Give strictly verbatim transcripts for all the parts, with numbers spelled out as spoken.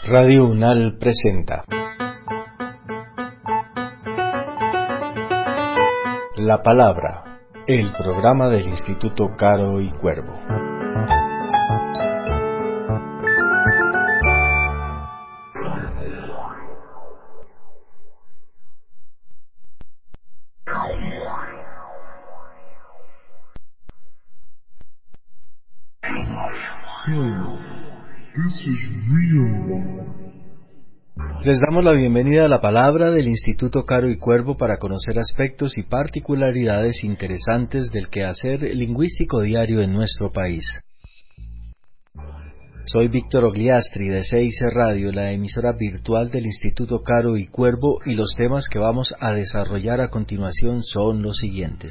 Radio UNAL presenta La Palabra, el programa del Instituto Caro y Cuervo. Les damos la bienvenida a La Palabra del Instituto Caro y Cuervo para conocer aspectos y particularidades interesantes del quehacer lingüístico diario en nuestro país. Soy Víctor Ogliastri de C I C Radio, la emisora virtual del Instituto Caro y Cuervo, y los temas que vamos a desarrollar a continuación son los siguientes.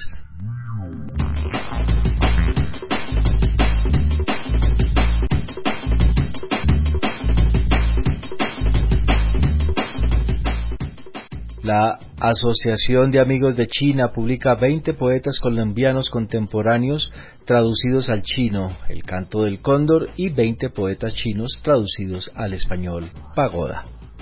La Asociación de Amigos de China publica veinte poetas colombianos contemporáneos traducidos al chino, El Canto del Cóndor, y veinte poetas chinos traducidos al español, Pagoda.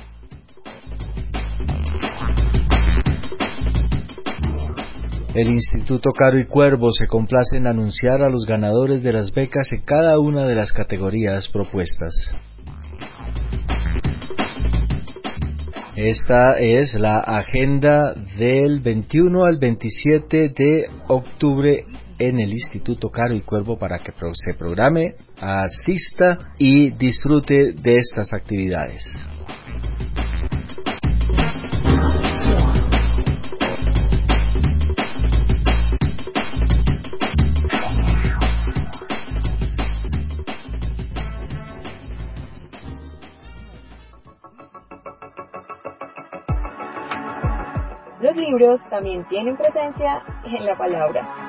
El Instituto Caro y Cuervo se complace en anunciar a los ganadores de las becas en cada una de las categorías propuestas. Esta es la agenda del veintiuno al veintisiete de octubre en el Instituto Caro y Cuervo para que se programe, asista y disfrute de estas actividades. Los libros también tienen presencia en la palabra.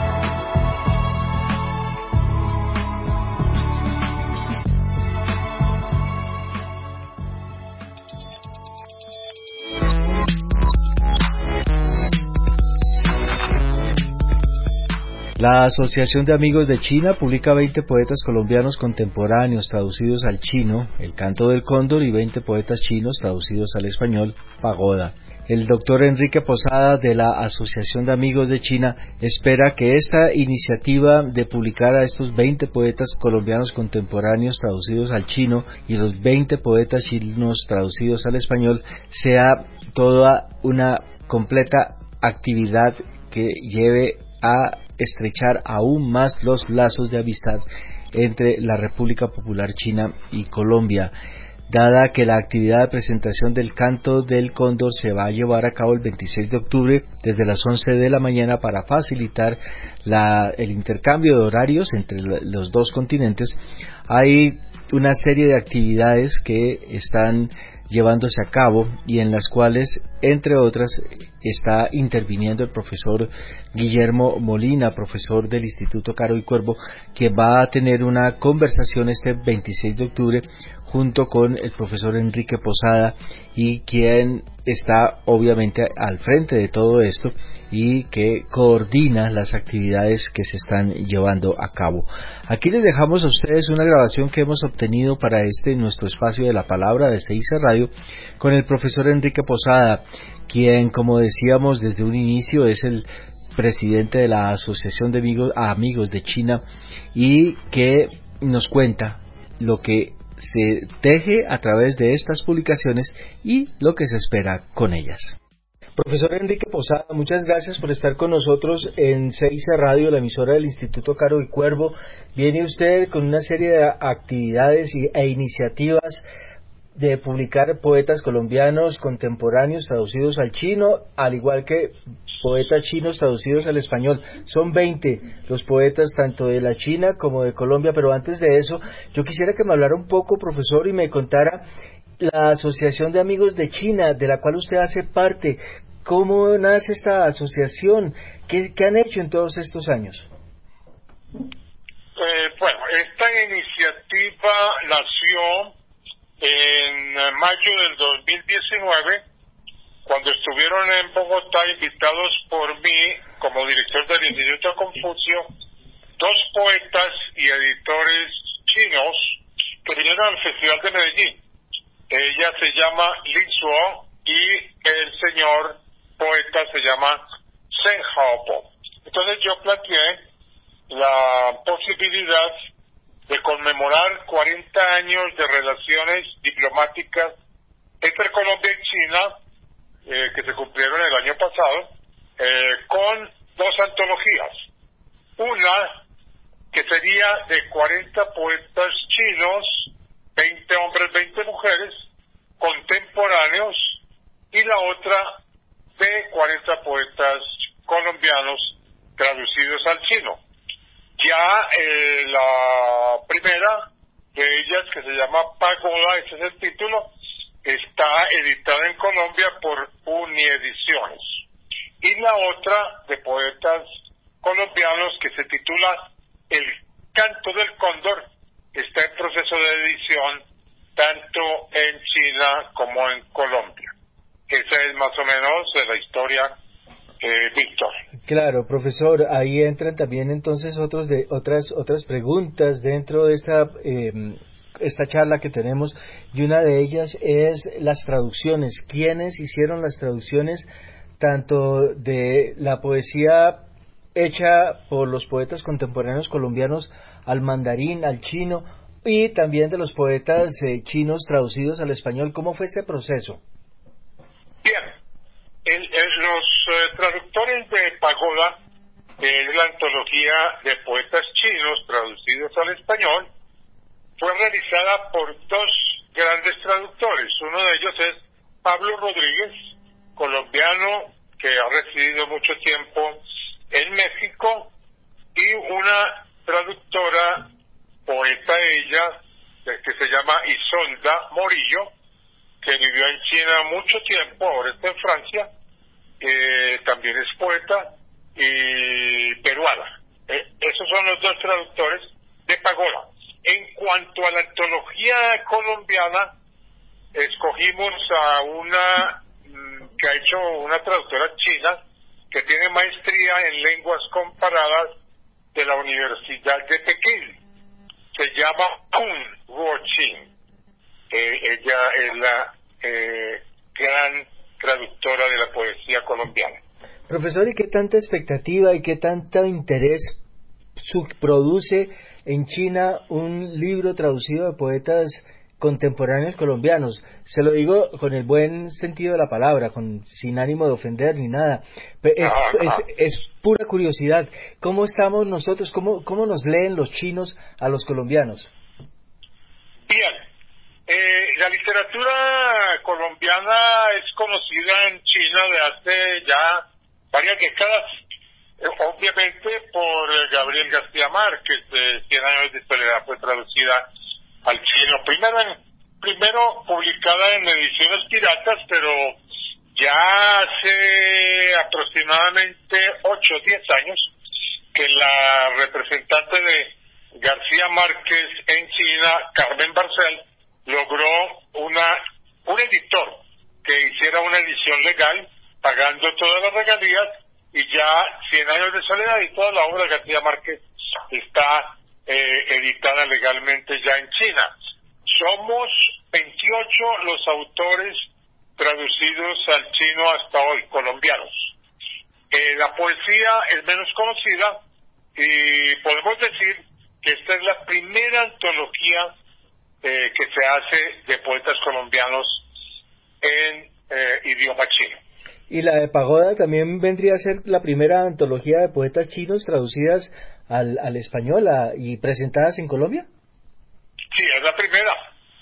La Asociación de Amigos de China publica veinte poetas colombianos contemporáneos traducidos al chino, El Canto del Cóndor, y veinte poetas chinos traducidos al español, Pagoda. El doctor Enrique Posada de la Asociación de Amigos de China espera que esta iniciativa de publicar a estos veinte poetas colombianos contemporáneos traducidos al chino y los veinte poetas chinos traducidos al español sea toda una completa actividad que lleve a estrechar aún más los lazos de amistad entre la República Popular China y Colombia. Dada que la actividad de presentación del Canto del Cóndor se va a llevar a cabo el veintiséis de octubre desde las once de la mañana para facilitar la, el intercambio de horarios entre los dos continentes, hay una serie de actividades que están llevándose a cabo y en las cuales, entre otras, está interviniendo el profesor Guillermo Molina, profesor del Instituto Caro y Cuervo, que va a tener una conversación este veintiséis de octubre junto con el profesor Enrique Posada, y quien está obviamente al frente de todo esto y que coordina las actividades que se están llevando a cabo. Aquí les dejamos a ustedes una grabación que hemos obtenido para este nuestro espacio de La Palabra de C I C Radio con el profesor Enrique Posada, quien, como decíamos desde un inicio, es el presidente de la Asociación de Amigos, Amigos de China, y que nos cuenta lo que se teje a través de estas publicaciones y lo que se espera con ellas. Profesor Enrique Posada, muchas gracias por estar con nosotros en C I C Radio, la emisora del Instituto Caro y Cuervo. Viene usted con una serie de actividades e iniciativas de publicar poetas colombianos contemporáneos traducidos al chino, al igual que poetas chinos traducidos al español. Son veinte los poetas tanto de la China como de Colombia, pero antes de eso yo quisiera que me hablara un poco, profesor, y me contara la Asociación de Amigos de China, de la cual usted hace parte. ¿Cómo nace esta asociación? ¿Qué, qué han hecho en todos estos años? Eh, bueno, esta iniciativa nació en mayo del dos mil diecinueve, cuando estuvieron en Bogotá invitados por mí como director del Instituto Confucio, dos poetas y editores chinos que vinieron al Festival de Medellín. ella se llama Li Suo y el señor poeta se llama Zheng Haopo. Entonces yo planteé la posibilidad de conmemorar cuarenta años de relaciones diplomáticas entre Colombia y China, eh, que se cumplieron el año pasado, eh, con dos antologías. Una que sería de cuarenta poetas chinos, veinte hombres, veinte mujeres, contemporáneos, y la otra de cuarenta poetas colombianos traducidos al chino. Ya eh, la primera de ellas, que se llama Pagoda, ese es el título, está editada en Colombia por Uniediciones. Y la otra de poetas colombianos, que se titula El Canto del Cóndor, está en proceso de edición tanto en China como en Colombia. Esa es más o menos la historia, eh, Víctor. Claro, profesor, ahí entran también entonces otros de otras otras preguntas dentro de esta eh, esta charla que tenemos, y una de ellas es las traducciones. ¿Quiénes hicieron las traducciones tanto de la poesía hecha por los poetas contemporáneos colombianos al mandarín, al chino, y también de los poetas eh, chinos traducidos al español? ¿Cómo fue ese proceso? Bien, el, el, los eh, traductores de Pagoda, que es la antología de poetas chinos traducidos al español, fue realizada por dos grandes traductores. Uno de ellos es Pablo Rodríguez, colombiano que ha residido mucho tiempo en México, y una traductora, poeta ella, que se llama Isolda Morillo, que vivió en China mucho tiempo, ahora está en Francia, eh, también es poeta y peruana. Eh, esos son los dos traductores de Pagoda. En cuanto a la antología colombiana, escogimos a una mmm, que ha hecho una traductora china, que tiene maestría en lenguas comparadas de la Universidad de Pekín. Se llama Kun Guoqing. Eh, ella es la eh, gran traductora de la poesía colombiana. Profesor, ¿y qué tanta expectativa y qué tanto interés produce en China un libro traducido de poetas contemporáneos colombianos? Se lo digo con el buen sentido de la palabra, con sin ánimo de ofender ni nada. Es, ah, es, ah. es pura curiosidad. ¿Cómo estamos nosotros? ¿Cómo, cómo nos leen los chinos a los colombianos? Bien, eh, la literatura colombiana es conocida en China de hace ya varias décadas, eh, obviamente por Gabriel García Márquez. eh, Cien años de soledad fue traducida al chino, primero en, primero publicada en ediciones piratas, pero ya hace aproximadamente ocho o diez años que la representante de García Márquez en China, Carmen Barcel, logró una un editor que hiciera una edición legal, pagando todas las regalías, y ya Cien años de soledad y toda la obra de García Márquez está eh, editada legalmente ya en China. Somos veintiocho los autores traducidos al chino hasta hoy, colombianos. Eh, la poesía es menos conocida, y podemos decir que esta es la primera antología eh, que se hace de poetas colombianos en eh, idioma chino. ¿Y la de Pagoda también vendría a ser la primera antología de poetas chinos traducidas al, al español a, y presentadas en Colombia? Sí, es la primera.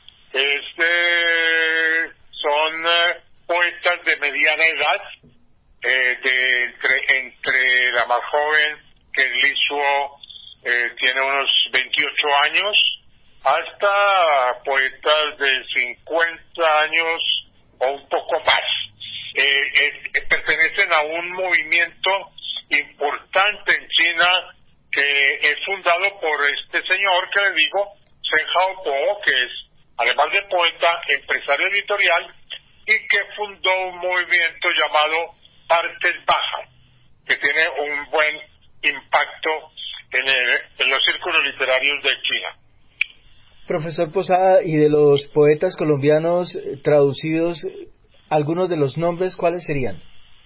Este, son eh, poetas de mediana edad, eh, de entre, entre la más joven, que es Li Suo, eh, tiene unos veintiocho años, hasta poetas de cincuenta años o un poco más. Eh, eh, pertenecen a un movimiento importante en China que es fundado por este señor que le digo, Zheng Haopo, que es, además de poeta, empresario editorial, y que fundó un movimiento llamado Partes Bajas, que tiene un buen impacto en, el, en los círculos literarios de China. Profesor Posada, y de los poetas colombianos traducidos, algunos de los nombres, ¿cuáles serían?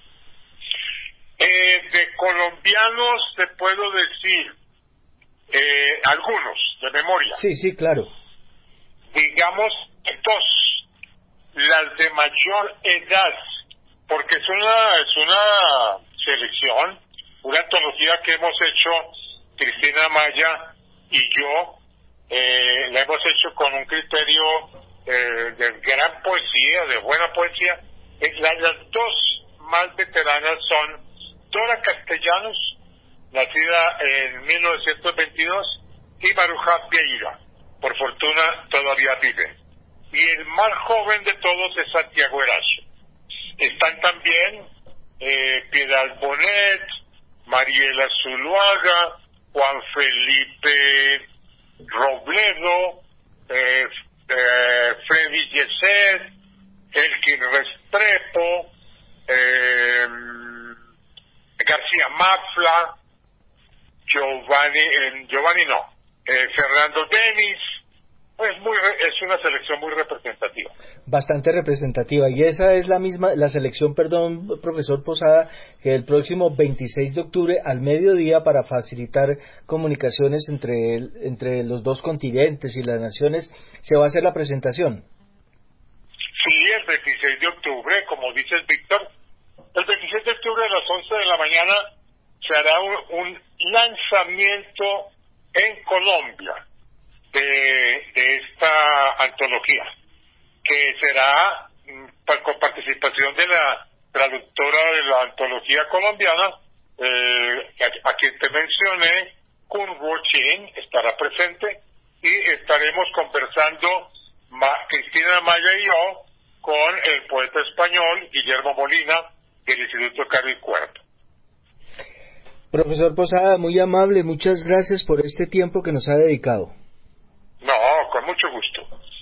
Eh, de colombianos te puedo decir eh, algunos, de memoria. Sí, sí, claro. Digamos dos, las de mayor edad, porque es una, es una selección, una antología que hemos hecho Cristina Maya y yo, eh, la hemos hecho con un criterio eh, de gran poesía, de buena poesía. Eh, la, las dos más veteranas son Dora Castellanos, nacida en mil novecientos veintidós, y Maruja Vieira, por fortuna todavía vive. Y el más joven de todos es Santiago Erazo. Están también eh, Piedad Bonet, Mariela Zuluaga, Juan Felipe Robledo, eh, eh, Freddy Yeset, Elkin Restrepo, eh, García Mafla, Giovanni, eh, Giovanni no, eh, Fernando Denis. Es muy, es una selección muy representativa. Bastante representativa, y esa es la misma, la selección, perdón, profesor Posada, que el próximo veintiséis de octubre al mediodía, para facilitar comunicaciones entre, el, entre los dos continentes y las naciones, se va a hacer la presentación. Sí, el veintiséis de octubre, como dices, Víctor, el veintiséis de octubre a las once de la mañana se hará un, un lanzamiento en Colombia de, de esta antología, que será con participación de la traductora de la antología colombiana, eh, a, a quien te mencioné, Kun Wo-Chin, estará presente, y estaremos conversando Ma, Cristina Maya y yo con el poeta español Guillermo Molina del Instituto Caro y Cuervo. Profesor Posada, muy amable, muchas gracias por este tiempo que nos ha dedicado. No, con mucho gusto.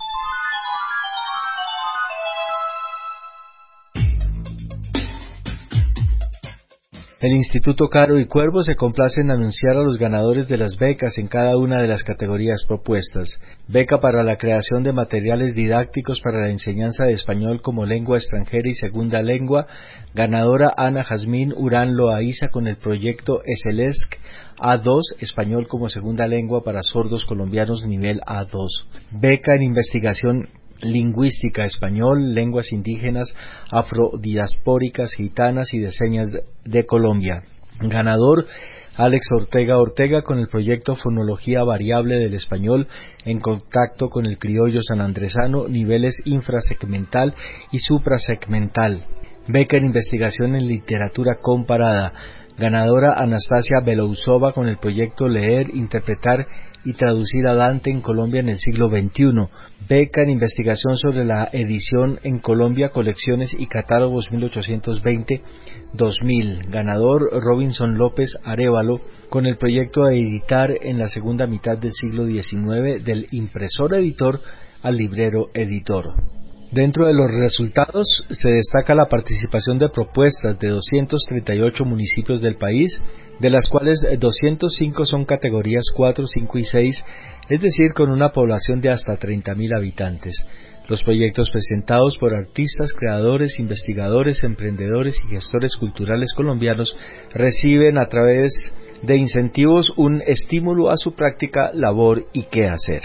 El Instituto Caro y Cuervo se complace en anunciar a los ganadores de las becas en cada una de las categorías propuestas. Beca para la creación de materiales didácticos para la enseñanza de español como lengua extranjera y segunda lengua, ganadora Ana Jazmín Urán Loaiza con el proyecto ESELESC A dos, español como segunda lengua para sordos colombianos nivel A dos. Beca en investigación lingüística, español, lenguas indígenas, afrodiaspóricas, gitanas y de señas de, de Colombia. Ganador Alex Ortega Ortega con el proyecto Fonología Variable del Español en contacto con el criollo sanandresano, niveles infrasegmental y suprasegmental. Beca en investigación en literatura comparada. Ganadora Anastasia Belousova con el proyecto Leer, Interpretar y Traducir a Dante en Colombia en el siglo veintiuno. Beca en investigación sobre la edición en Colombia, colecciones y catálogos mil ochocientos veinte a dos mil. Ganador Robinson López Arévalo con el proyecto de editar en la segunda mitad del siglo diecinueve del impresor editor al librero editor. Dentro de los resultados se destaca la participación de propuestas de doscientos treinta y ocho municipios del país, de las cuales doscientos cinco son categorías cuatro, cinco y seis, es decir, con una población de hasta treinta mil habitantes. Los proyectos presentados por artistas, creadores, investigadores, emprendedores y gestores culturales colombianos reciben a través de incentivos un estímulo a su práctica, labor y quehacer.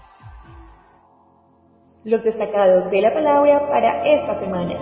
Los destacados de la palabra para esta semana.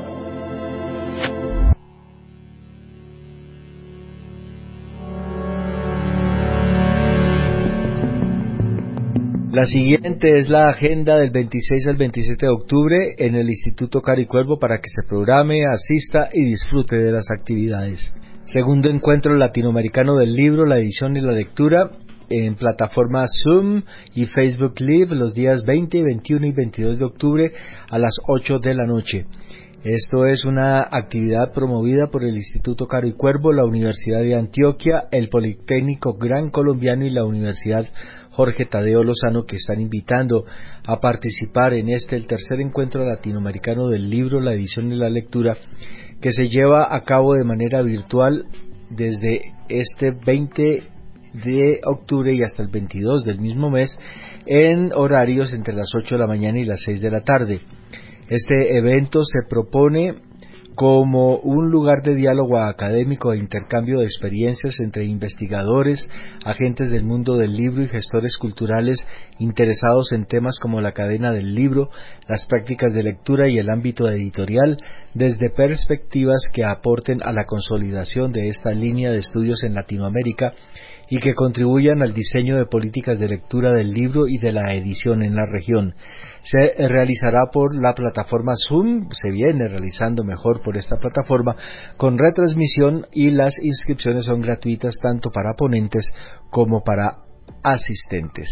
La siguiente es la agenda del veintiséis al veintisiete de octubre en el Instituto Caro y Cuervo para que se programe, asista y disfrute de las actividades. Segundo encuentro latinoamericano del libro, la edición y la lectura en plataformas Zoom y Facebook Live los días veinte, veintiuno y veintidós de octubre a las ocho de la noche. Esto es una actividad promovida por el Instituto Caro y Cuervo, la Universidad de Antioquia, el Politécnico Gran Colombiano y la Universidad Jorge Tadeo Lozano, que están invitando a participar en este, el tercer encuentro latinoamericano del libro, la edición y la lectura, que se lleva a cabo de manera virtual desde este veinte de octubre y hasta el veintidós del mismo mes en horarios entre las ocho de la mañana y las seis de la tarde. Este evento se propone como un lugar de diálogo académico e intercambio de experiencias entre investigadores, agentes del mundo del libro y gestores culturales interesados en temas como la cadena del libro, las prácticas de lectura y el ámbito editorial, desde perspectivas que aporten a la consolidación de esta línea de estudios en Latinoamérica y que contribuyan al diseño de políticas de lectura del libro y de la edición en la región. Se realizará por la plataforma Zoom, se viene realizando mejor por esta plataforma, con retransmisión, y las inscripciones son gratuitas tanto para ponentes como para asistentes.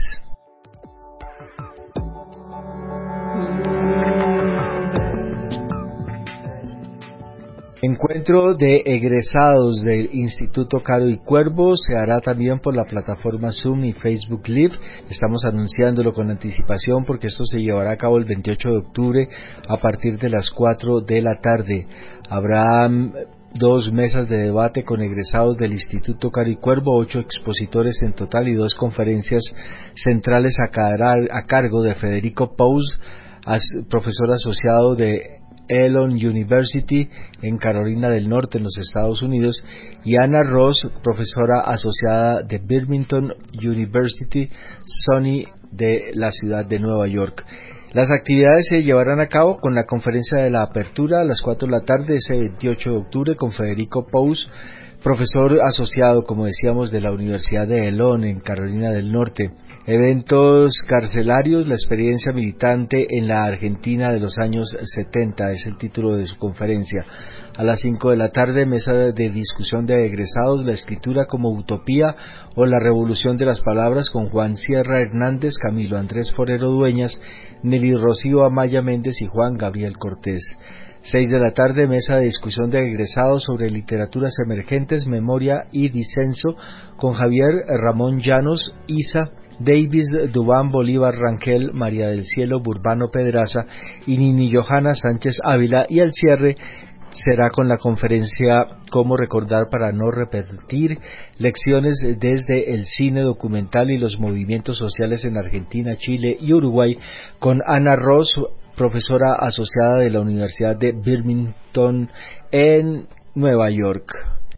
Encuentro de egresados del Instituto Caro y Cuervo se hará también por la plataforma Zoom y Facebook Live. Estamos anunciándolo con anticipación porque esto se llevará a cabo el veintiocho de octubre a partir de las cuatro de la tarde. Habrá dos mesas de debate con egresados del Instituto Caro y Cuervo, ocho expositores en total y dos conferencias centrales a, car- a cargo de Federico Pous, as- profesor asociado de Elon University en Carolina del Norte, en los Estados Unidos, y Ana Ross, profesora asociada de Birmingham University, SUNY de la ciudad de Nueva York. Las actividades se llevarán a cabo con la conferencia de la apertura a las cuatro de la tarde, ese veintiocho de octubre, con Federico Pous, profesor asociado, como decíamos, de la Universidad de Elon en Carolina del Norte. Eventos carcelarios, la experiencia militante en la Argentina de los años setenta, es el título de su conferencia. A las cinco de la tarde, mesa de discusión de egresados, la escritura como utopía o la revolución de las palabras, con Juan Sierra Hernández, Camilo Andrés Forero Dueñas, Nelly Rocío Amaya Méndez y Juan Gabriel Cortés. Seis de la tarde, mesa de discusión de egresados sobre literaturas emergentes, memoria y disenso, con Javier Ramón Llanos, Isa Davis, Dubán Bolívar Rangel, María del Cielo Burbano Pedraza y Nini Johanna Sánchez Ávila, y el cierre será con la conferencia Cómo recordar para no repetir, lecciones desde el cine documental y los movimientos sociales en Argentina, Chile y Uruguay, con Ana Ross, profesora asociada de la Universidad de Birmingham en Nueva York.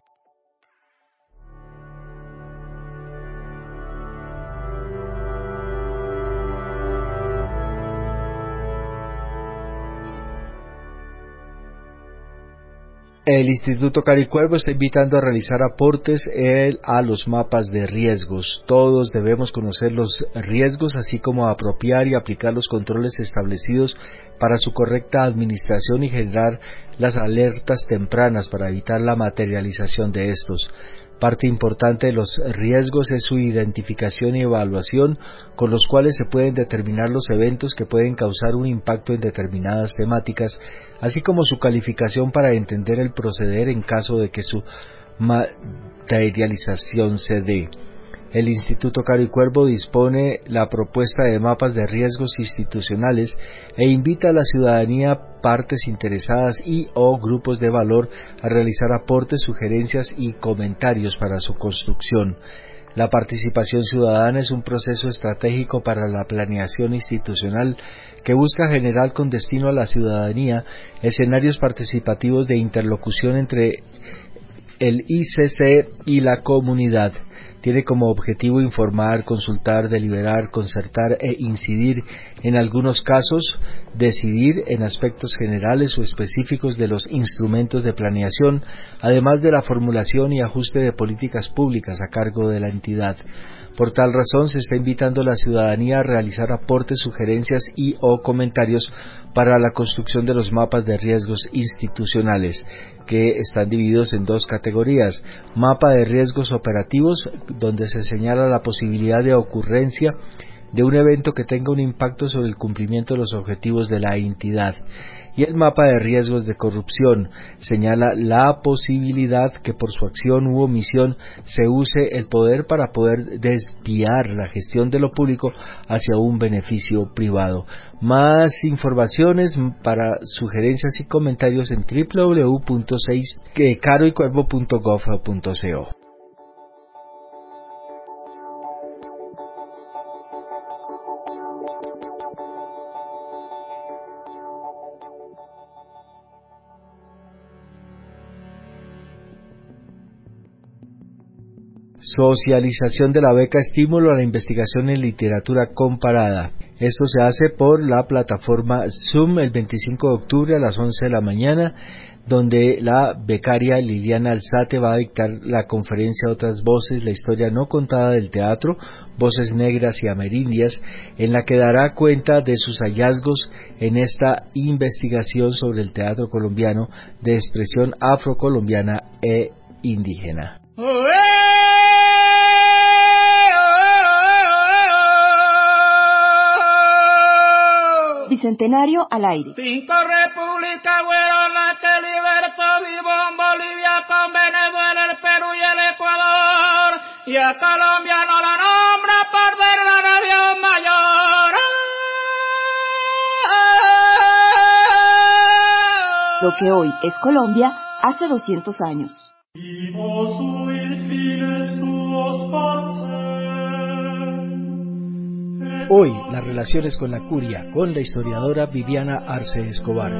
El Instituto Caro y Cuervo está invitando a realizar aportes a los mapas de riesgos. Todos debemos conocer los riesgos, así como apropiar y aplicar los controles establecidos para su correcta administración y generar las alertas tempranas para evitar la materialización de estos. Parte importante de los riesgos es su identificación y evaluación, con los cuales se pueden determinar los eventos que pueden causar un impacto en determinadas temáticas, así como su calificación para entender el proceder en caso de que su materialización se dé. El Instituto Caro y Cuervo dispone la propuesta de mapas de riesgos institucionales e invita a la ciudadanía, partes interesadas y o grupos de valor a realizar aportes, sugerencias y comentarios para su construcción. La participación ciudadana es un proceso estratégico para la planeación institucional que busca generar con destino a la ciudadanía escenarios participativos de interlocución entre el I C C y la comunidad. Tiene como objetivo informar, consultar, deliberar, concertar e incidir, en algunos casos, decidir en aspectos generales o específicos de los instrumentos de planeación, además de la formulación y ajuste de políticas públicas a cargo de la entidad. Por tal razón, se está invitando a la ciudadanía a realizar aportes, sugerencias y o comentarios para la construcción de los mapas de riesgos institucionales, que están divididos en dos categorías: mapa de riesgos operativos, donde se señala la posibilidad de ocurrencia de un evento que tenga un impacto sobre el cumplimiento de los objetivos de la entidad, y el mapa de riesgos de corrupción señala la posibilidad que por su acción u omisión se use el poder para poder desviar la gestión de lo público hacia un beneficio privado. Más informaciones para sugerencias y comentarios en doble u doble u doble u punto caro y cuervo punto gov punto co. Socialización de la beca Estímulo a la Investigación en Literatura Comparada. Esto se hace por la plataforma Zoom el veinticinco de octubre a las once de la mañana, donde la becaria Liliana Alzate va a dictar la conferencia Otras Voces, la historia no contada del teatro, voces negras y amerindias, en la que dará cuenta de sus hallazgos en esta investigación sobre el teatro colombiano de expresión afrocolombiana e indígena. Bicentenario al aire. Cinco repúblicas fueron las que libertó vivo Bolivia con Venezuela, el Perú y el Ecuador, y a Colombia no la nombra por ver la nación mayor. Lo que hoy es Colombia hace doscientos años. Hoy, las relaciones con la curia, con la historiadora Viviana Arce Escobar.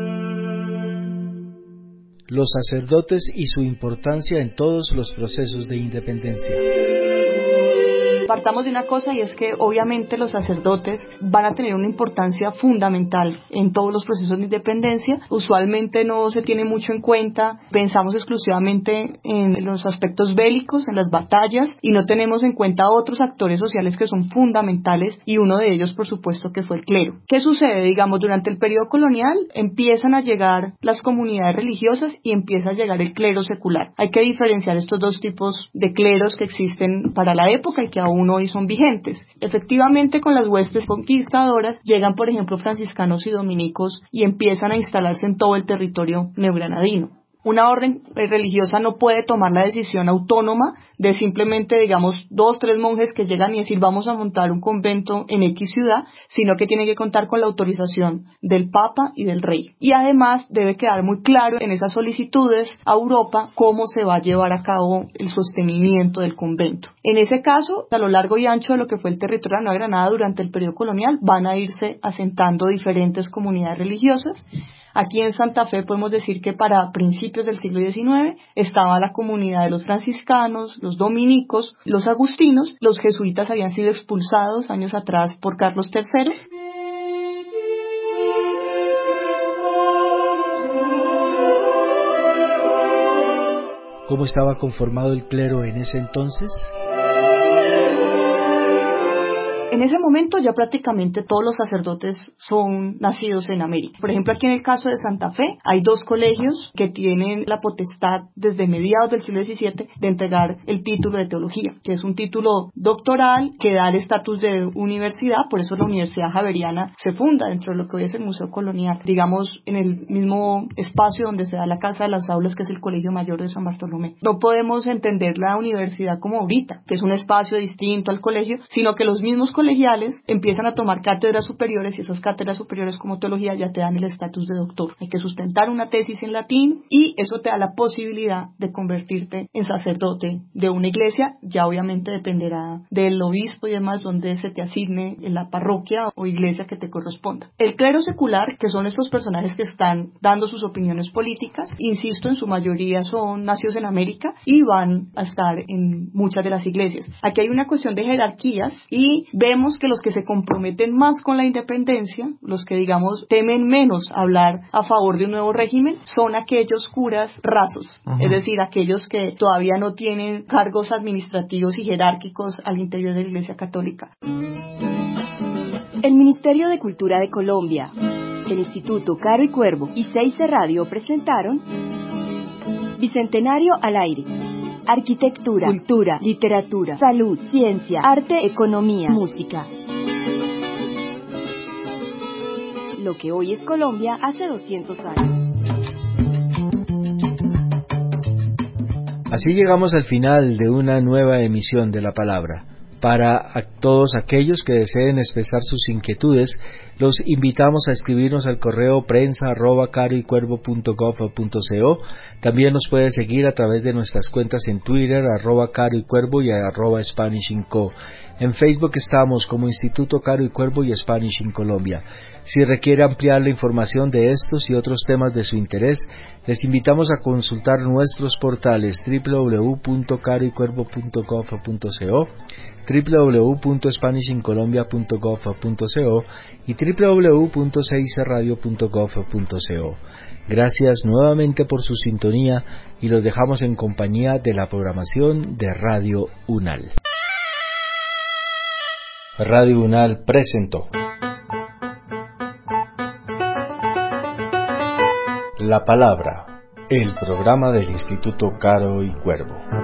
Los sacerdotes y su importancia en todos los procesos de independencia. Partamos de una cosa, y es que obviamente los sacerdotes van a tener una importancia fundamental en todos los procesos de independencia. Usualmente no se tiene mucho en cuenta, pensamos exclusivamente en los aspectos bélicos, en las batallas, y no tenemos en cuenta otros actores sociales que son fundamentales, y uno de ellos por supuesto que fue el clero. ¿Qué sucede? Digamos, durante el periodo colonial empiezan a llegar las comunidades religiosas y empieza a llegar el clero secular. Hay que diferenciar estos dos tipos de cleros que existen para la época y que aún hoy son vigentes. Efectivamente, con las huestes conquistadoras llegan, por ejemplo, franciscanos y dominicos y empiezan a instalarse en todo el territorio neogranadino. Una orden religiosa no puede tomar la decisión autónoma de simplemente, digamos, dos, tres monjes que llegan y decir vamos a montar un convento en X ciudad, sino que tiene que contar con la autorización del Papa y del Rey. Y además debe quedar muy claro en esas solicitudes a Europa cómo se va a llevar a cabo el sostenimiento del convento. En ese caso, a lo largo y ancho de lo que fue el territorio de Nueva Granada durante el periodo colonial, van a irse asentando diferentes comunidades religiosas. Aquí en Santa Fe podemos decir que para principios del siglo diecinueve estaba la comunidad de los franciscanos, los dominicos, los agustinos. Los jesuitas habían sido expulsados años atrás por Carlos tercero. ¿Cómo estaba conformado el clero en ese entonces? En ese momento ya prácticamente todos los sacerdotes son nacidos en América. Por ejemplo, aquí en el caso de Santa Fe hay dos colegios que tienen la potestad desde mediados del siglo diecisiete de entregar el título de teología, que es un título doctoral que da el estatus de universidad. Por eso la Universidad Javeriana se funda dentro de lo que hoy es el Museo Colonial, digamos en el mismo espacio donde se da la Casa de las Aulas, que es el Colegio Mayor de San Bartolomé. No podemos entender la universidad como ahorita, que es un espacio distinto al colegio, sino que los mismos colegiales empiezan a tomar cátedras superiores, y esas cátedras superiores como teología ya te dan el estatus de doctor. Hay que sustentar una tesis en latín y eso te da la posibilidad de convertirte en sacerdote de una iglesia. Ya obviamente dependerá del obispo y demás donde se te asigne en la parroquia o iglesia que te corresponda. El clero secular, que son estos personajes que están dando sus opiniones políticas, insisto, en su mayoría son nacidos en América y van a estar en muchas de las iglesias. Aquí hay una cuestión de jerarquías y vemos que los que se comprometen más con la independencia, los que digamos temen menos hablar a favor de un nuevo régimen, son aquellos curas rasos, uh-huh. Es decir, aquellos que todavía no tienen cargos administrativos y jerárquicos al interior de la Iglesia Católica. El Ministerio de Cultura de Colombia, el Instituto Caro y Cuervo y Seize Radio presentaron Bicentenario al aire. Arquitectura, cultura, literatura, salud, ciencia, arte, economía, música. Lo que hoy es Colombia hace doscientos años. Así llegamos al final de una nueva emisión de La Palabra. Para a todos aquellos que deseen expresar sus inquietudes, los invitamos a escribirnos al correo prensa arroba caroycuervo punto gov punto co. También nos puede seguir a través de nuestras cuentas en Twitter, arroba caroycuervo y arroba Spanishingco. En Facebook estamos como Instituto Caro y Cuervo y Spanish in Colombia. Si requiere ampliar la información de estos y otros temas de su interés, les invitamos a consultar nuestros portales doble u doble u doble u punto caro y cuervo punto gov punto co, doble u doble u doble u punto spanish in colombia punto gov punto co y doble u doble u doble u punto seis radio punto gov punto co. Gracias nuevamente por su sintonía y los dejamos en compañía de la programación de Radio UNAL. Radio UNAL presentó La Palabra, el programa del Instituto Caro y Cuervo.